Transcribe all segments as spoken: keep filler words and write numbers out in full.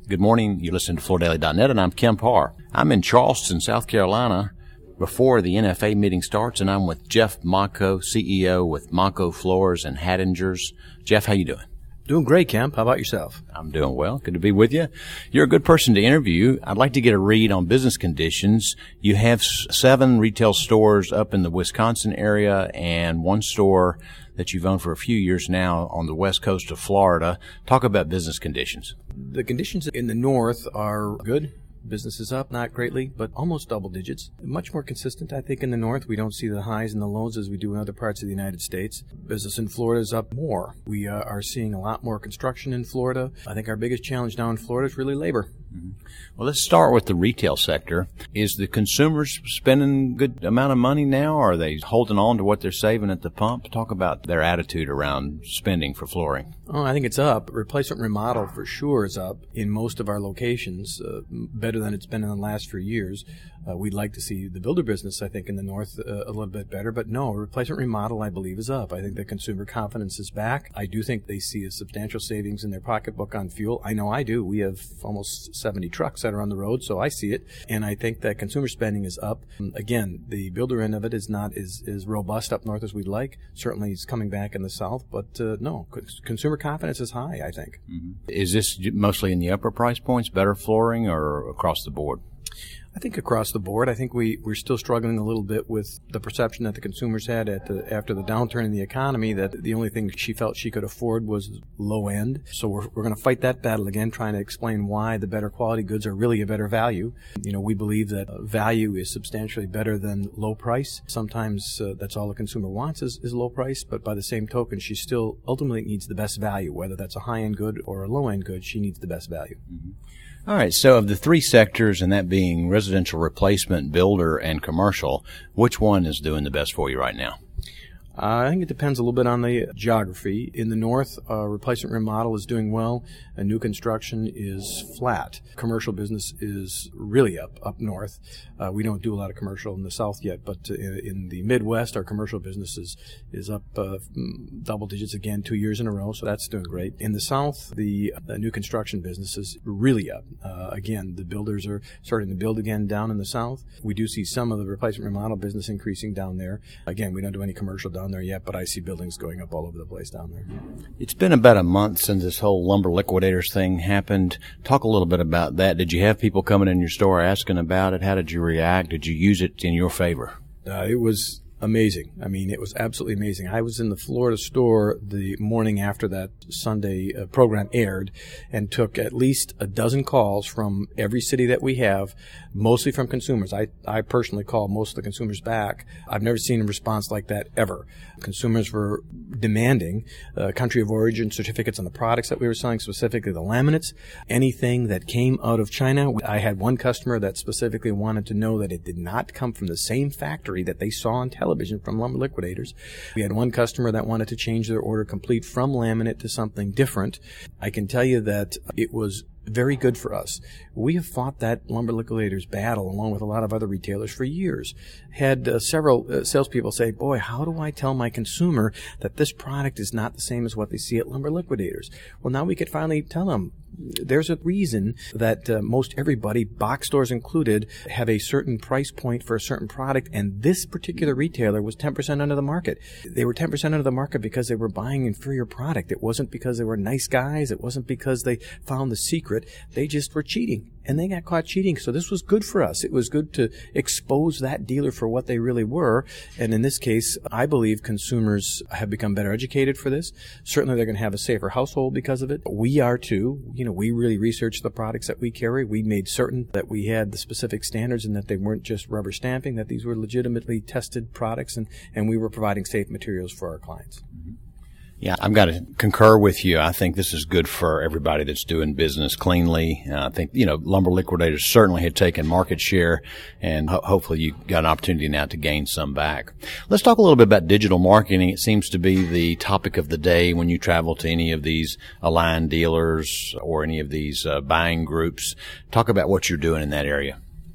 Good morning. You listen to Florida Daily dot net, and I'm Kim Parr. I'm in Charleston, South Carolina, before the N F A meeting starts, and I'm with Jeff Monaco, C E O with Monaco Floors and Hattingers. Jeff, how you doing? Doing great, Kemp. How about yourself? I'm doing well. Good to be with you. You're a good person to interview. I'd like to get a read on business conditions. You have seven retail stores up in the Wisconsin area and one store that you've owned for a few years now on the west coast of Florida. Talk about business conditions. The conditions in the north are good. Business is up, not greatly, but almost double digits. Much more consistent, I think, in the north. We don't see the highs and the lows as we do in other parts of the United States. Business in Florida is up more. We uh, are seeing a lot more construction in Florida. I think our biggest challenge now in Florida is really labor. Mm-hmm. Well, let's start with the retail sector. Is the consumers spending a good amount of money now, or are they holding on to what they're saving at the pump? Talk about their attitude around spending for flooring. Oh, I think it's up. Replacement remodel for sure is up in most of our locations, uh, better than it's been in the last few years. Uh, we'd like to see the builder business, I think, in the north uh, a little bit better. But no, replacement remodel, I believe, is up. I think the consumer confidence is back. I do think they see a substantial savings in their pocketbook on fuel. I know I do. We have almost seventy trucks that are on the road, so I see it. And I think that consumer spending is up. Um, again, the builder end of it is not as, as robust up north as we'd like. Certainly it's coming back in the south. But uh, no, consumer confidence is high, I think. Mm-hmm. Is this mostly in the upper price points, better flooring, or across the board? I think across the board. I think we, we're still struggling a little bit with the perception that the consumers had at the, after the downturn in the economy that the only thing she felt she could afford was low end. So we're, we're going to fight that battle again, trying to explain why the better quality goods are really a better value. You know, we believe that value is substantially better than low price. Sometimes uh, that's all the consumer wants is, is low price, but by the same token, she still ultimately needs the best value. Whether that's a high-end good or a low-end good, she needs the best value. Mm-hmm. All right, so of the three sectors, and that being residential replacement, builder, and commercial, which one is doing the best for you right now? Uh, I think it depends a little bit on the geography. In the north, uh, replacement remodel is doing well, and new construction is flat. Commercial business is really up, up north. Uh, we don't do a lot of commercial in the south yet, but uh, in the Midwest, our commercial business is, is up uh, double digits again two years in a row, so that's doing great. In the south, the, the new construction business is really up. Uh, again, the builders are starting to build again down in the south. We do see some of the replacement remodel business increasing down there. Again, we don't do any commercial down there yet, but I see buildings going up all over the place down there. It's been about a month since this whole lumber liquidators thing happened. Talk a little bit about that. Did you have people coming in your store asking about it? How did you react? Did you use it in your favor? Uh, it was amazing. I mean, it was absolutely amazing. I was in the Florida store the morning after that Sunday uh, program aired and took at least a dozen calls from every city that we have, mostly from consumers. I, I personally called most of the consumers back. I've never seen a response like that ever. Consumers were demanding uh, country of origin certificates on the products that we were selling, specifically the laminates. Anything that came out of China, I had one customer that specifically wanted to know that it did not come from the same factory that they saw on television. Television from Lumber Liquidators. We had one customer that wanted to change their order complete from laminate to something different. I can tell you that it was very good for us. We have fought that Lumber Liquidators battle along with a lot of other retailers for years. Had uh, several uh, salespeople say, boy, how do I tell my consumer that this product is not the same as what they see at Lumber Liquidators? Well, now we could finally tell them there's a reason that uh, most everybody, box stores included, have a certain price point for a certain product, and this particular retailer was ten percent under the market. They were ten percent under the market because they were buying inferior product. It wasn't because they were nice guys. It wasn't because they found the secret. They just were cheating, and they got caught cheating. So this was good for us. It was good to expose that dealer for what they really were, and in this case, I believe consumers have become better educated for this. Certainly they're going to have a safer household because of it. We are too. You know, we really researched the products that we carry. We made certain that we had the specific standards and that they weren't just rubber stamping, that these were legitimately tested products, and, and we were providing safe materials for our clients. Mm-hmm. Yeah, I've got to concur with you. I think this is good for everybody that's doing business cleanly. Uh, I think, you know, Lumber Liquidators certainly had taken market share, and ho- hopefully you got an opportunity now to gain some back. Let's talk a little bit about digital marketing. It seems to be the topic of the day when you travel to any of these aligned dealers or any of these uh, buying groups. Talk about what you're doing in that area.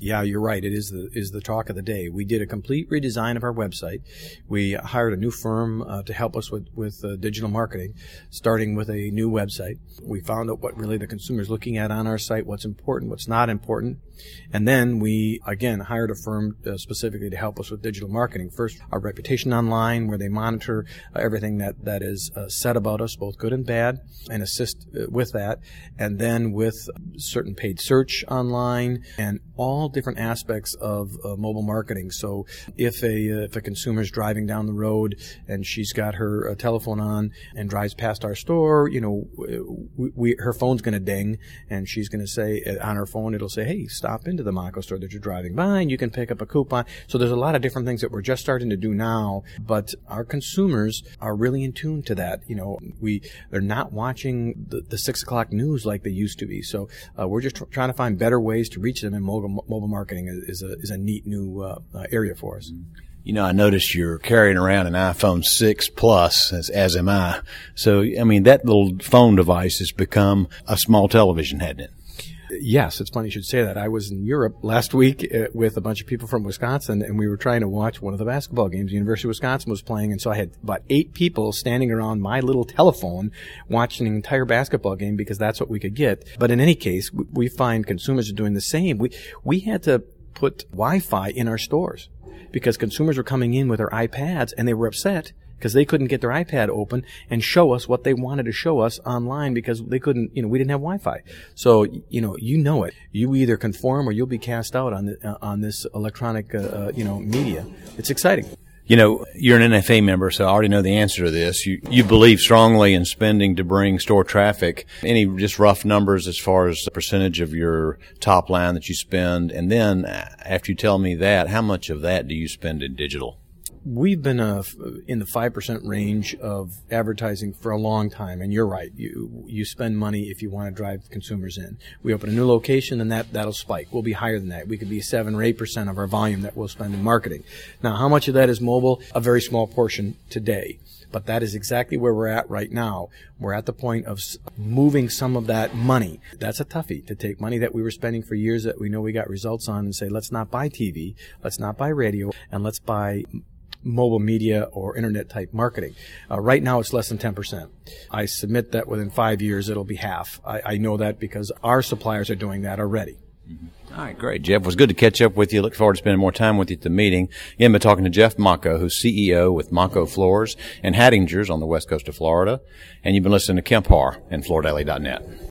Yeah, you're right. It is the is the talk of the day. We did a complete redesign of our website. We hired a new firm uh, to help us with with uh, digital marketing, starting with a new website. We found out what really the consumer's looking at on our site, what's important, what's not important, and then we again hired a firm uh, specifically to help us with digital marketing. First, our reputation online, where they monitor uh, everything that that is uh, said about us, both good and bad, and assist uh, with that, and then with certain paid search online and all different aspects of uh, mobile marketing. So if a uh, if a consumer is driving down the road and she's got her uh, telephone on and drives past our store, you know, we, we her phone's going to ding, and she's going to say uh, on her phone, it'll say, "Hey, stop into the Mako store that you're driving by, and you can pick up a coupon." So there's a lot of different things that we're just starting to do now, but our consumers are really in tune to that. You know, we they're not watching the, the six o'clock news like they used to be. So uh, we're just tr- trying to find better ways to reach them, and mobile mobile marketing is a is a neat new uh, uh, area for us. You know, I noticed you're carrying around an iPhone six Plus, as, as am I. So, I mean, that little phone device has become a small television, hasn't it? Yes, it's funny you should say that. I was in Europe last week uh, with a bunch of people from Wisconsin, and we were trying to watch one of the basketball games the University of Wisconsin was playing, and so I had about eight people standing around my little telephone watching an entire basketball game because that's what we could get. But in any case, we, we find consumers are doing the same. We we had to put Wi-Fi in our stores because consumers were coming in with their iPads, and they were upset because they couldn't get their iPad open and show us what they wanted to show us online because they couldn't, you know, we didn't have Wi-Fi. So, you know, you know it. You either conform or you'll be cast out on the, uh, on this electronic, uh, uh, you know, media. It's exciting. You know, you're an N F A member, so I already know the answer to this. You you believe strongly in spending to bring store traffic. Any just rough numbers as far as the percentage of your top line that you spend? And then after you tell me that, how much of that do you spend in digital? We've been uh, in the five percent range of advertising for a long time, and you're right. You you spend money if you want to drive consumers in. We open a new location, and that, that'll spike. We'll be higher than that. We could be seven or eight percent of our volume that we'll spend in marketing. Now, how much of that is mobile? A very small portion today. But that is exactly where we're at right now. We're at the point of moving some of that money. That's a toughie, to take money that we were spending for years that we know we got results on and say, let's not buy T V, let's not buy radio, and let's buy mobile media or internet type marketing. Uh, right now it's less than ten percent. I submit that within five years it'll be half. I, I know that because our suppliers are doing that already. Mm-hmm. All right, great, Jeff. It was good to catch up with you. Look forward to spending more time with you at the meeting. Again, been talking to Jeff Mako, who's C E O with Mako Floors and Hattingers on the west coast of Florida. And you've been listening to Kemp Harr and Florida Daily dot net.